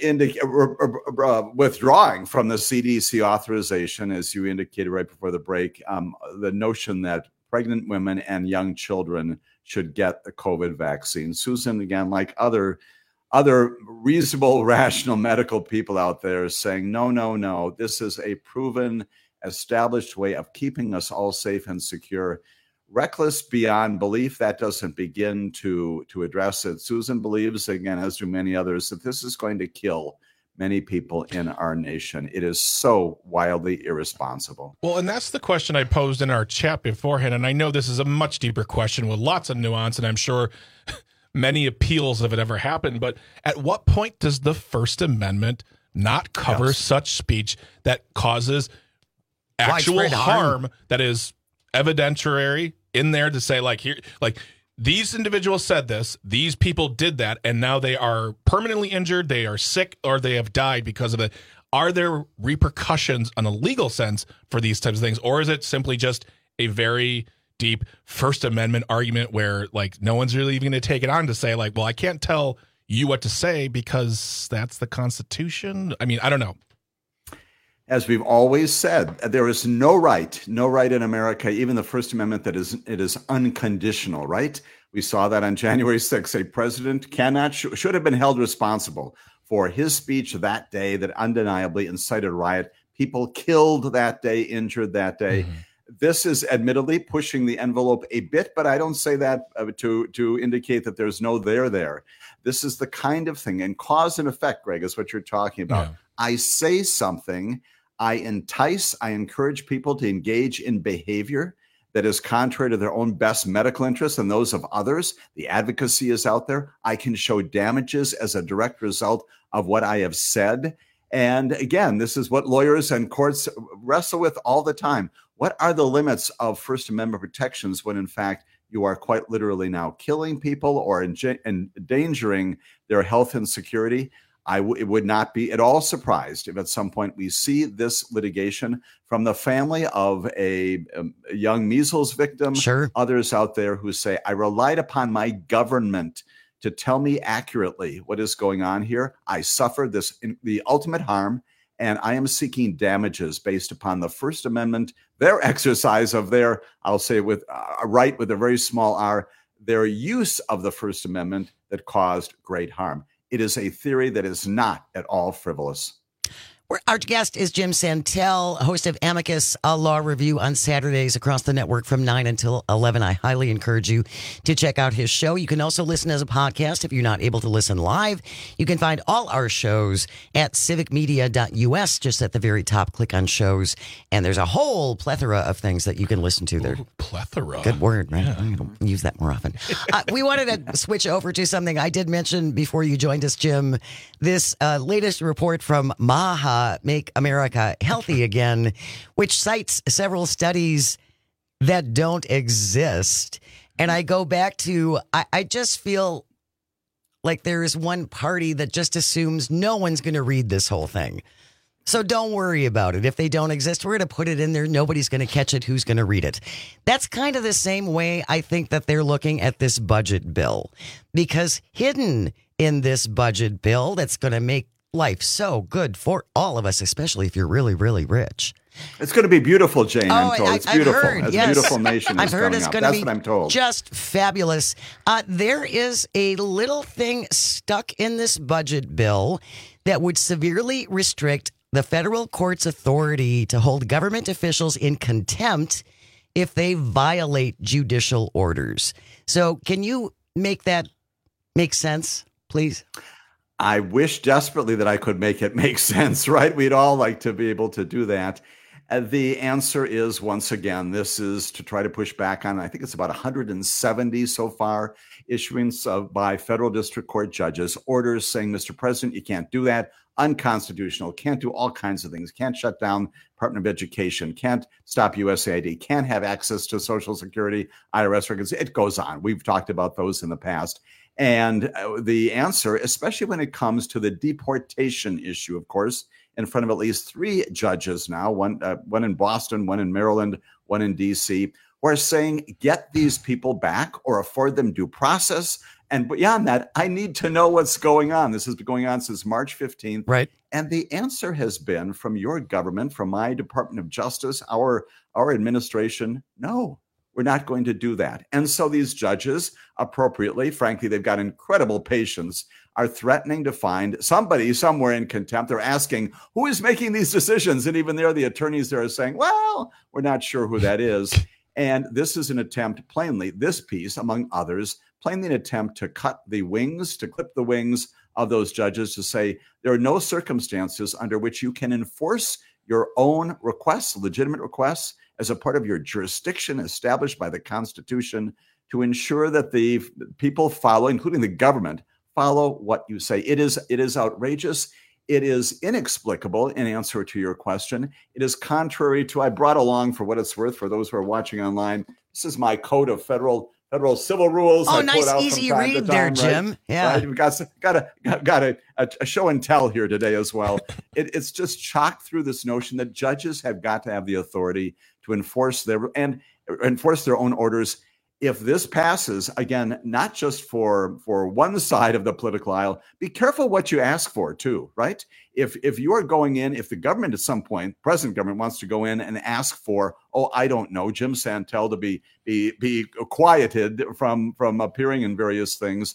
withdrawing from the CDC authorization, as you indicated right before the break, the notion that pregnant women and young children should get the COVID vaccine. Susan, again, like other reasonable, rational medical people out there, is saying, no. This is a proven, established way of keeping us all safe and secure. Reckless beyond belief, that doesn't begin to address it. Susan believes, again, as do many others, that this is going to kill many people in our nation. It is so wildly irresponsible. Well, and that's the question I posed in our chat beforehand. And I know this is a much deeper question with lots of nuance, and I'm sure many appeals if it ever happened. But at what point does the First Amendment not cover such speech that causes actual harm that is evidentiary in there to say, these individuals said this, these people did that, and now they are permanently injured, they are sick, or they have died because of it. Are there repercussions on a legal sense for these types of things? Or is it simply just a very deep First Amendment argument where no one's really even going to take it on to say well, I can't tell you what to say because that's the Constitution? I mean, I don't know. As we've always said, there is no right in America, even the First Amendment, it is unconditional, right? We saw that on January 6th. A president should have been held responsible for his speech that day that undeniably incited riot. People killed that day, injured that day. Mm-hmm. This is admittedly pushing the envelope a bit, but I don't say that to indicate that there's no there. This is the kind of thing, and cause and effect, Greg, is what you're talking about. Yeah. I say something, I encourage people to engage in behavior that is contrary to their own best medical interests and those of others. The advocacy is out there. I can show damages as a direct result of what I have said. And again, this is what lawyers and courts wrestle with all the time. What are the limits of First Amendment protections when, in fact, you are quite literally now killing people or endangering their health and security? It would not be at all surprised if at some point we see this litigation from the family of a young measles victim. Sure. Others out there who say, I relied upon my government to tell me accurately what is going on here. I suffered the ultimate harm, and I am seeking damages based upon the First Amendment, their exercise of their, I'll say with a right with a very small r, their use of the First Amendment that caused great harm. It is a theory that is not at all frivolous. Our guest is Jim Santel, host of Amicus, a law review on Saturdays across the network from 9 until 11. I highly encourage you to check out his show. You can also listen as a podcast if you're not able to listen live. You can find all our shows at civicmedia.us. Just at the very top, click on shows, and there's a whole plethora of things that you can listen to there. Ooh, plethora. Good word, right? Yeah. Use that more often. We wanted to switch over to something I did mention before you joined us, Jim. This latest report from MAHA, Make America Healthy Again, which cites several studies that don't exist. And I go back to, I just feel like there is one party that just assumes no one's going to read this whole thing. So don't worry about it. If they don't exist, we're going to put it in there. Nobody's going to catch it. Who's going to read it? That's kind of the same way I think that they're looking at this budget bill, because hidden in this budget bill that's going to make life so good for all of us, especially if you're really, really rich. It's going to be beautiful, Jane. I'm told. It's beautiful. I've heard, yes. A beautiful nation is I've heard it's going to be what I'm told. Just fabulous. There is a little thing stuck in this budget bill that would severely restrict the federal court's authority to hold government officials in contempt if they violate judicial orders. So can you make that make sense, please? I wish desperately that I could make it make sense, right? We'd all like to be able to do that. The answer is, once again, this is to try to push back on, I think it's about 170 so far, issuance by federal district court judges, orders saying, Mr. President, you can't do that, unconstitutional, can't do all kinds of things, can't shut down Department of Education, can't stop USAID, can't have access to Social Security, IRS records. It goes on. We've talked about those in the past. And the answer, especially when it comes to the deportation issue, of course, in front of at least 3 judges now, one in Boston, one in Maryland, one in D.C., who are saying, get these people back or afford them due process. And beyond that, I need to know what's going on. This has been going on since March 15th. Right. And the answer has been from your government, from my Department of Justice, our administration, no. We're not going to do that. And so these judges, appropriately, frankly, they've got incredible patience, are threatening to find somebody somewhere in contempt. They're asking, who is making these decisions? And even there, the attorneys there are saying, well, we're not sure who that is. And this is an attempt, plainly, this piece, among others, plainly an attempt to cut the wings, to clip the wings of those judges, to say there are no circumstances under which you can enforce your own requests, legitimate requests, as a part of your jurisdiction established by the Constitution, to ensure that the people follow, including the government, follow what you say. It is outrageous. It is inexplicable, in answer to your question. It is contrary to, I brought along, for what it's worth, for those who are watching online, this is my code of federal civil rules. Oh, nice, easy read there, Jim. Right? Yeah. Right? We've got a show and tell here today as well. It's just chocked through this notion that judges have got to have the authority to enforce their own orders. if this passes, again, not just for one side of the political aisle, be careful what you ask for too, right? If you are going in, if the government at some point, present government wants to go in and ask for, I don't know, Jim Santel to be quieted from appearing in various things,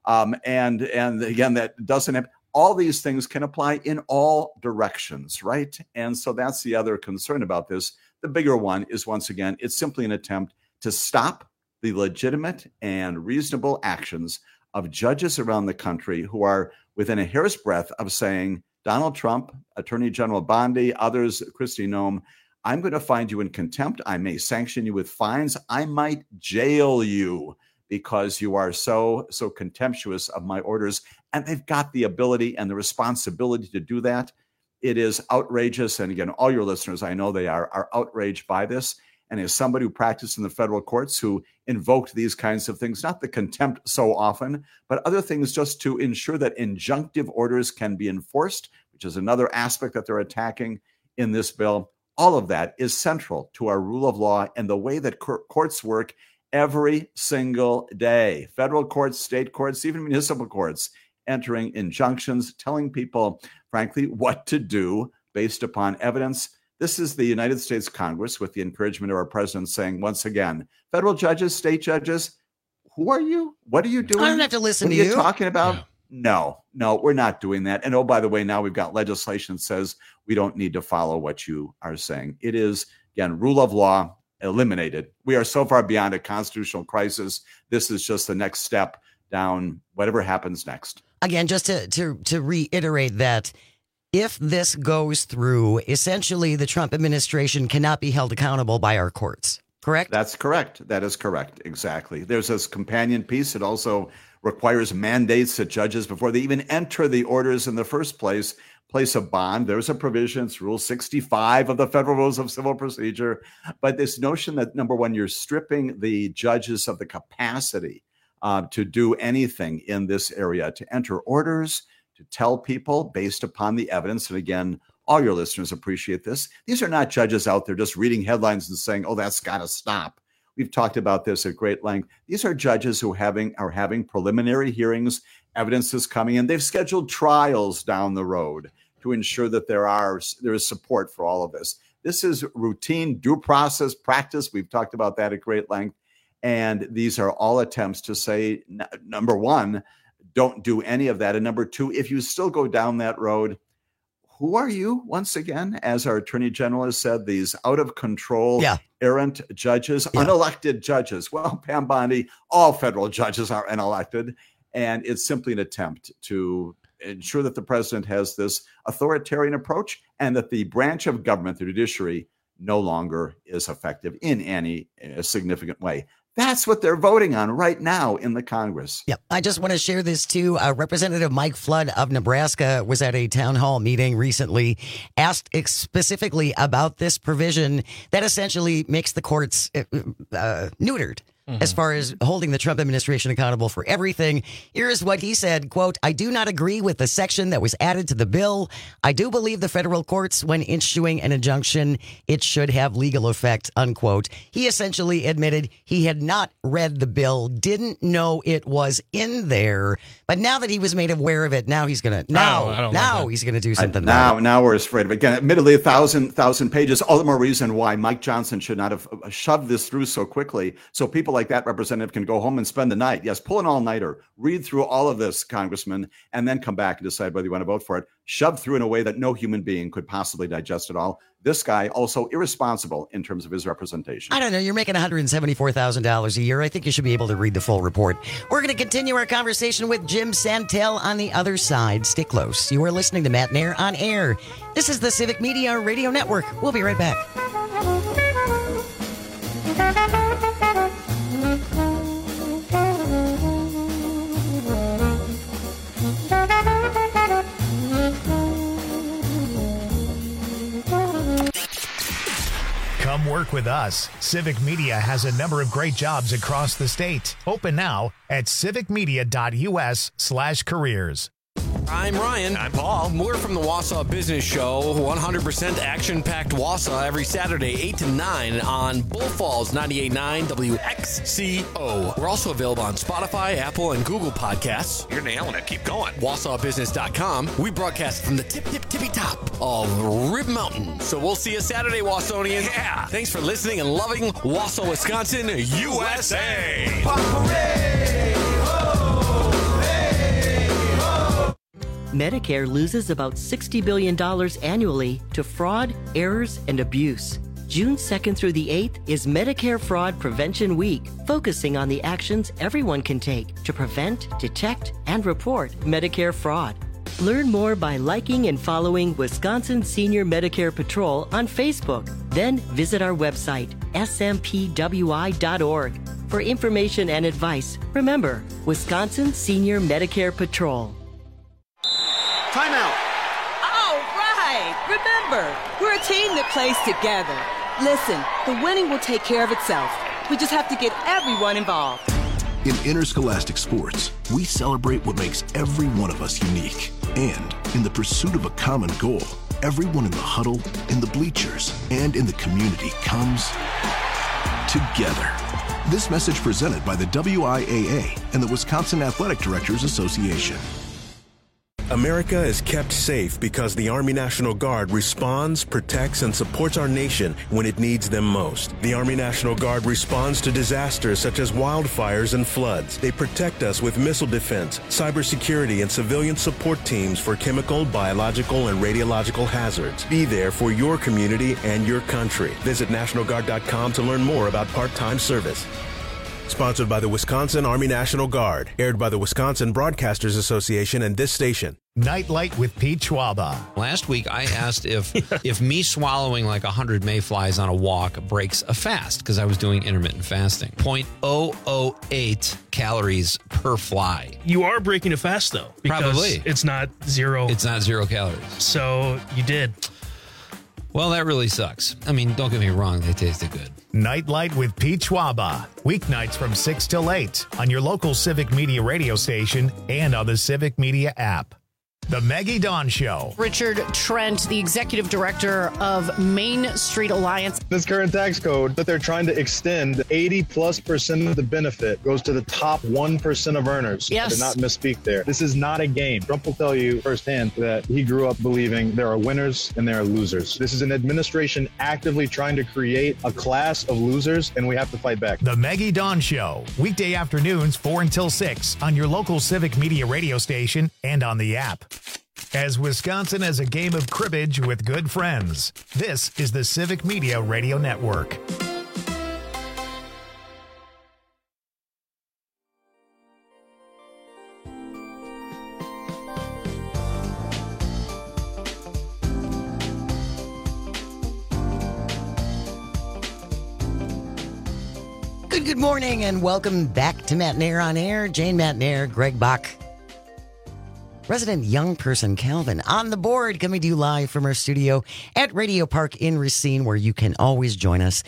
and again, that doesn't happen. All these things can apply in all directions, right? And so that's the other concern about this. The bigger one is, once again, it's simply an attempt to stop the legitimate and reasonable actions of judges around the country who are within a hair's breadth of saying, Donald Trump, Attorney General Bondi, others, Kristi Noem, I'm going to find you in contempt. I may sanction you with fines. I might jail you because you are so contemptuous of my orders. And they've got the ability and the responsibility to do that. It is outrageous. And again, all your listeners, I know they are outraged by this. And as somebody who practiced in the federal courts, who invoked these kinds of things, not the contempt so often, but other things just to ensure that injunctive orders can be enforced, which is another aspect that they're attacking in this bill. All of that is central to our rule of law and the way that courts work every single day. Federal courts, state courts, even municipal courts, entering injunctions, telling people, frankly, what to do based upon evidence. This is the United States Congress, with the encouragement of our president, saying, once again, federal judges, state judges, who are you? What are you doing? I don't have to listen to you. What are you talking about? Yeah. No, we're not doing that. And by the way, now we've got legislation that says we don't need to follow what you are saying. It is, again, rule of law eliminated. We are so far beyond a constitutional crisis. This is just the next step down whatever happens next. Again, just to reiterate that, if this goes through, essentially the Trump administration cannot be held accountable by our courts, correct? That's correct. That is correct. Exactly. There's this companion piece. It also requires mandates that judges, before they even enter the orders in the first place a bond. There's a provision, it's Rule 65 of the Federal Rules of Civil Procedure. But this notion that, number one, you're stripping the judges of the capacity to do anything in this area, to enter orders, to tell people based upon the evidence. And again, all your listeners appreciate this. These are not judges out there just reading headlines and saying, that's got to stop. We've talked about this at great length. These are judges who are having preliminary hearings. Evidence is coming in. They've scheduled trials down the road to ensure that there is support for all of this. This is routine due process practice. We've talked about that at great length. And these are all attempts to say, number one, don't do any of that. And number two, if you still go down that road, who are you? Once again, as our Attorney General has said, these out of control, errant judges, unelected judges. Well, Pam Bondi, all federal judges are unelected. And it's simply an attempt to ensure that the president has this authoritarian approach and that the branch of government, the judiciary, no longer is effective in any significant way. That's what they're voting on right now in the Congress. Yep. I just want to share this too. Representative Mike Flood of Nebraska was at a town hall meeting recently, asked specifically about this provision that essentially makes the courts neutered. As far as holding the Trump administration accountable for everything. Here's what he said, quote, I do not agree with the section that was added to the bill. I do believe the federal courts, when issuing an injunction, it should have legal effect, unquote. He essentially admitted he had not read the bill, didn't know it was in there. But now that he was made aware of it, now he's going to, he's going to do something. Now we're afraid of it. Again, admittedly, 1,000 pages, all the more reason why Mike Johnson should not have shoved this through so quickly. So people like that representative can go home and spend the night. Yes, pull an all-nighter, read through all of this, Congressman, and then come back and decide whether you want to vote for it. Shoved through in a way that no human being could possibly digest it all. This guy also irresponsible in terms of his representation. I don't know. You're making $174,000 a year. I think you should be able to read the full report. We're going to continue our conversation with Jim Santel on the other side. Stay close. You are listening to Matt Nair on Air. This is the Civic Media Radio Network. We'll be right back. Come work with us. Civic Media has a number of great jobs across the state. Open now at civicmedia.us/careers. I'm Ryan. I'm Paul. We're from the Wausau Business Show, 100% action-packed Wausau every Saturday, 8 to 9 on Bull Falls 98.9 WXCO. We're also available on Spotify, Apple, and Google Podcasts. You're nailing it. Keep going. WausauBusiness.com. We broadcast from the tippy top of Rib Mountain. So we'll see you Saturday, Wausonians. Yeah. Thanks for listening and loving Wausau, Wisconsin, USA. Medicare loses about $60 billion annually to fraud, errors, and abuse. June 2nd through the 8th is Medicare Fraud Prevention Week, focusing on the actions everyone can take to prevent, detect, and report Medicare fraud. Learn more by liking and following Wisconsin Senior Medicare Patrol on Facebook. Then visit our website, smpwi.org. For information and advice, remember, Wisconsin Senior Medicare Patrol. Timeout. All right. Remember, we're a team that plays together. Listen, the winning will take care of itself. We just have to get everyone involved. In interscholastic sports, we celebrate what makes every one of us unique. And in the pursuit of a common goal, everyone in the huddle, in the bleachers, and in the community comes together. This message presented by the WIAA and the Wisconsin Athletic Directors Association. America is kept safe because the Army National Guard responds, protects, and supports our nation when it needs them most. The Army National Guard responds to disasters such as wildfires and floods. They protect us with missile defense, cybersecurity, and civilian support teams for chemical, biological, and radiological hazards. Be there for your community and your country. Visit NationalGuard.com to learn more about part-time service. Sponsored by the Wisconsin Army National Guard. Aired by the Wisconsin Broadcasters Association and this station. Nightlight with Pete Schwaba. Last week, I asked if me swallowing like 100 mayflies on a walk breaks a fast, because I was doing intermittent fasting. 0.008 calories per fly. You are breaking a fast, though. Because Probably. It's not zero. It's not 0 calories. So you did. Well, that really sucks. I mean, don't get me wrong. They tasted good. Nightlight with Pete Schwaba. Weeknights from 6 till 8 on your local Civic Media radio station and on the Civic Media app. The Maggie Dawn Show. Richard Trent, the executive director of Main Street Alliance. This current tax code that they're trying to extend, 80+% of the benefit goes to the top 1% of earners. Yes. I did not misspeak there. This is not a game. Trump will tell you firsthand that he grew up believing there are winners and there are losers. This is an administration actively trying to create a class of losers, and we have to fight back. The Maggie Dawn Show. Weekday afternoons 4 until 6 on your local Civic Media radio station and on the app. As Wisconsin has a game of cribbage with good friends, this is the Civic Media Radio Network. Good morning and welcome back to Matt Nair on Air. Jane Matt Nair, Greg Bach. Resident young person Calvin on the board, coming to you live from our studio at Radio Park in Racine, where you can always join us.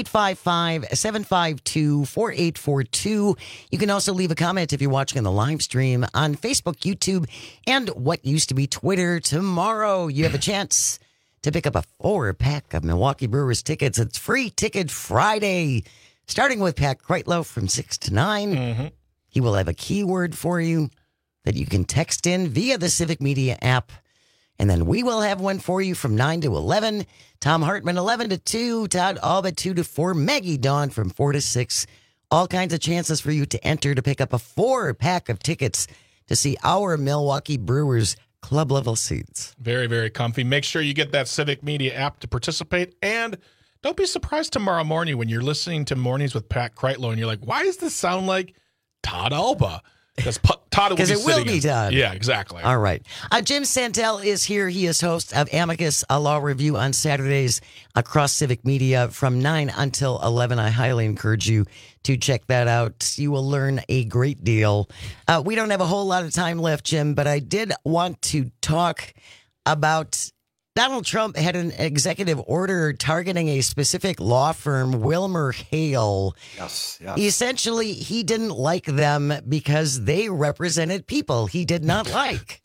855-752-4842. You can also leave a comment if you're watching on the live stream on Facebook, YouTube, and what used to be Twitter. Tomorrow, you have a chance to pick up a 4-pack of Milwaukee Brewers tickets. It's Free Ticket Friday, starting with Pat Kreitlow from 6 to 9. Mm-hmm. He will have a keyword for you that you can text in via the Civic Media app. And then we will have one for you from 9 to 11. Tom Hartman, 11 to 2. Todd Albert, 2 to 4. Maggie Dawn from 4 to 6. All kinds of chances for you to enter to pick up a 4-pack of tickets to see our Milwaukee Brewers club level seats. Very, very comfy. Make sure you get that Civic Media app to participate. And don't be surprised tomorrow morning when you're listening to Mornings with Pat Kreitlow and you're like, why does this sound like Todd Alba? Because Todd will be it will be Todd. Yeah, exactly. All right. Jim Santel is here. He is host of Amicus, a law review on Saturdays across Civic Media from 9 until 11. I highly encourage you to check that out. You will learn a great deal. We don't have a whole lot of time left, Jim, but I did want to talk about Donald Trump had an executive order targeting a specific law firm, Wilmer Hale. Yes. Essentially, he didn't like them because they represented people he did not like.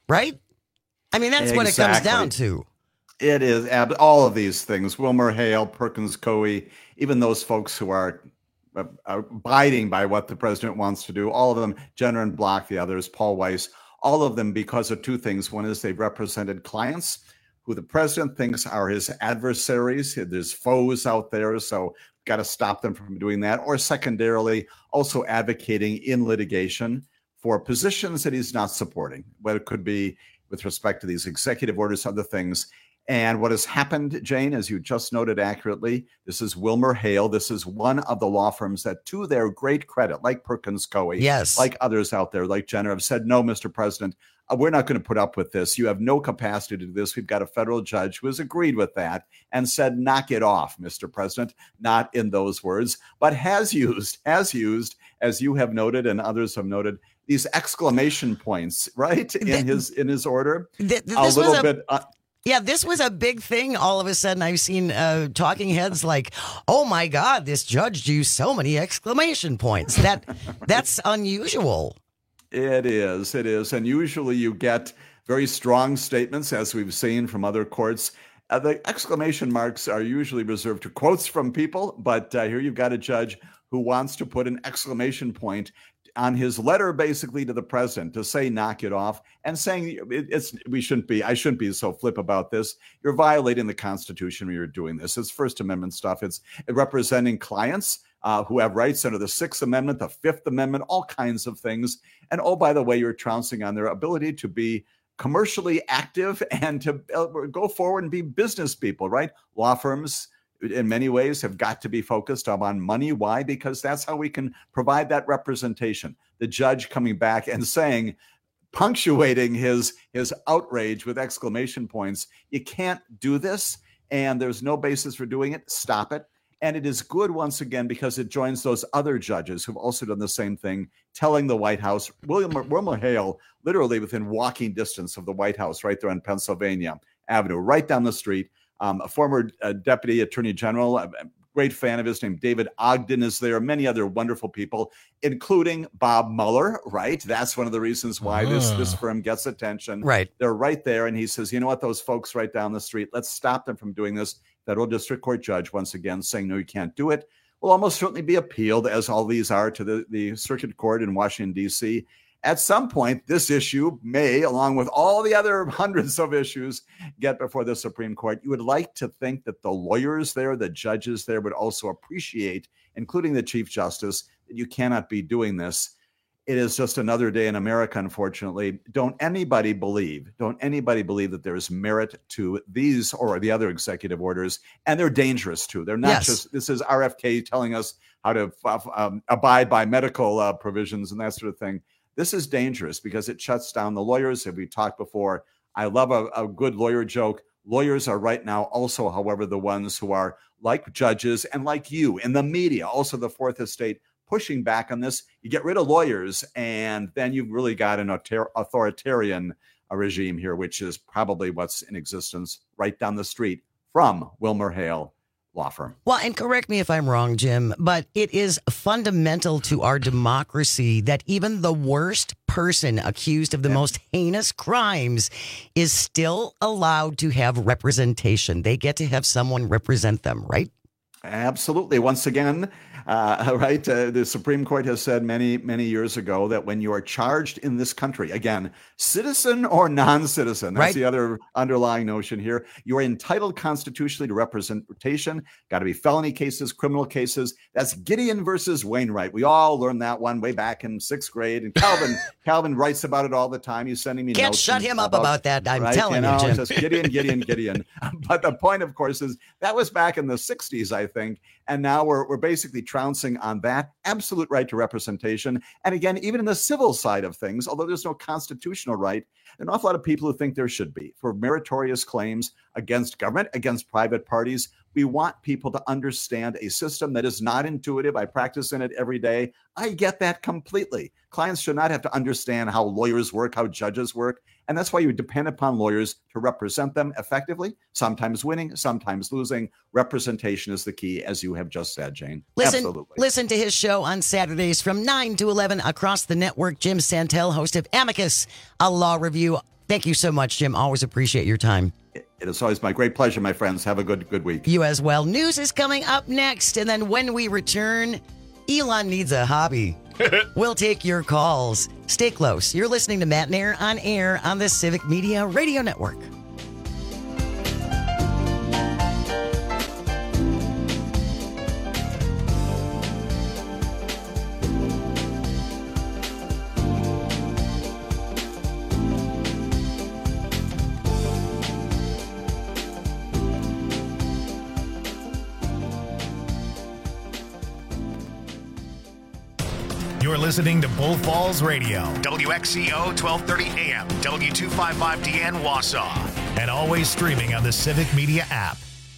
right? I mean, that's what it comes down to. It is all of these things. WilmerHale, Perkins Coie, even those folks who are abiding by what the president wants to do, all of them, Jenner and Block, the others, Paul Weiss, all of them because of two things. One is they've represented clients who the president thinks are his adversaries. There's foes out there, so got to stop them from doing that. Or secondarily, also advocating in litigation for positions that he's not supporting, whether it could be with respect to these executive orders, other things. And what has happened, Jane, as you just noted accurately, this is WilmerHale. This is one of the law firms that, to their great credit, like Perkins Coie, yes, like others out there, like Jenner, have said, no, Mr. President, we're not going to put up with this. You have no capacity to do this. We've got a federal judge who has agreed with that and said, knock it off, Mr. President. Not in those words, but has used, as you have noted and others have noted, these exclamation points, right, in his order. Yeah, this was a big thing. All of a sudden, I've seen talking heads like, oh, my God, this judge used so many exclamation points. That's unusual. It is. And usually you get very strong statements, as we've seen from other courts. The exclamation marks are usually reserved to quotes from people. But here you've got a judge who wants to put an exclamation point on his letter, basically, to the president to say, knock it off, and saying I shouldn't be so flip about this. You're violating the Constitution when you're doing this. It's First Amendment stuff. It's representing clients who have rights under the Sixth Amendment, the Fifth Amendment, all kinds of things. And oh, by the way, you're trouncing on their ability to be commercially active and to go forward and be business people, right? Law firms, in many ways, have got to be focused on money. Why? Because that's how we can provide that representation. The judge coming back and saying, punctuating his outrage with exclamation points, you can't do this, and there's no basis for doing it. Stop it. And it is good, once again, because it joins those other judges who've also done the same thing, telling the White House, WilmerHale, literally within walking distance of the White House, right there on Pennsylvania Avenue, right down the street. A former deputy attorney general, a great fan of his, named David Ogden, is there. Many other wonderful people, including Bob Mueller, right? That's one of the reasons why this firm gets attention. Right. They're right there. And he says, you know what, those folks right down the street, let's stop them from doing this. Federal district court judge, once again, saying, no, you can't do it, will almost certainly be appealed, as all these are, to the circuit court in Washington, D.C. At some point, this issue may, along with all the other hundreds of issues, get before the Supreme Court. You would like to think that the lawyers there, the judges there, would also appreciate, including the Chief Justice, that you cannot be doing this. It is just another day in America, unfortunately. Don't anybody believe that there is merit to these or the other executive orders, and they're dangerous too. They're not just, this is RFK telling us how to abide by medical provisions and that sort of thing. This is dangerous because it shuts down the lawyers. As we talked before, I love a good lawyer joke. Lawyers are right now also, however, the ones who are like judges and like you in the media, also the Fourth Estate, pushing back on this. You get rid of lawyers, and then you've really got an authoritarian regime here, which is probably what's in existence right down the street from WilmerHale law firm. Well, and correct me if I'm wrong, Jim, but it is fundamental to our democracy that even the worst person accused of the most heinous crimes is still allowed to have representation. They get to have someone represent them, right? Absolutely. Once again, the Supreme Court has said many, many years ago that when you are charged in this country, again, citizen or non-citizen, that's the other underlying notion here, you are entitled constitutionally to representation. Got to be felony cases, criminal cases. That's Gideon versus Wainwright. We all learned that one way back in 6th grade. And Calvin writes about it all the time. He's sending me Can't notes. Shut him up about that. I'm telling you, Jim. Just Gideon. But the point, of course, is that was back in the 60s, I think. And now we're basically trouncing on that absolute right to representation. And again, even in the civil side of things, although there's no constitutional right, an awful lot of people who think there should be for meritorious claims against government, against private parties. We want people to understand a system that is not intuitive. I practice in it every day. I get that completely. Clients should not have to understand how lawyers work, how judges work. And that's why you depend upon lawyers to represent them effectively, sometimes winning, sometimes losing. Representation is the key, as you have just said, Jane. Absolutely. Listen to his show on Saturdays from 9 to 11 across the network. Jim Santel, host of Amicus, a law review Thank you so much, Jim. Always appreciate your time. It is always my great pleasure, my friends. Have a good week. You as well. News is coming up next. And then when we return, Elon needs a hobby. We'll take your calls. Stay close. You're listening to Matt and Air on air on the Civic Media Radio Network. You're listening to Bull Falls Radio, WXCO 1230 AM, W255DN Wausau, and always streaming on the Civic Media app.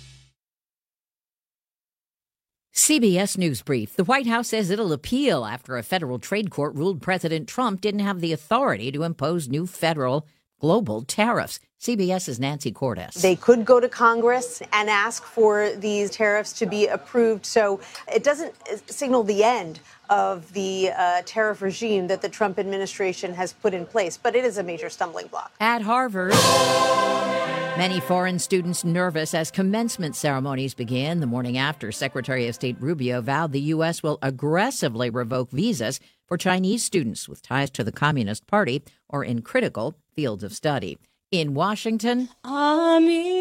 CBS News Brief. The White House says it'll appeal after a federal trade court ruled President Trump didn't have the authority to impose new federal global tariffs. CBS's Nancy Cordes. They could go to Congress and ask for these tariffs to be approved. So it doesn't signal the end of the tariff regime that the Trump administration has put in place, but it is a major stumbling block. At Harvard, many foreign students nervous as commencement ceremonies began the morning after Secretary of State Rubio vowed the U.S. will aggressively revoke visas for Chinese students with ties to the Communist Party or in critical fields of study. In Washington, a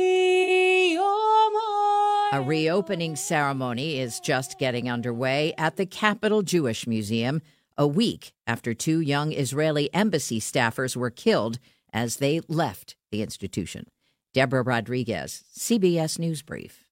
reopening ceremony is just getting underway at the Capitol Jewish Museum a week after 2 young Israeli embassy staffers were killed as they left the institution. Deborah Rodriguez, CBS News Brief.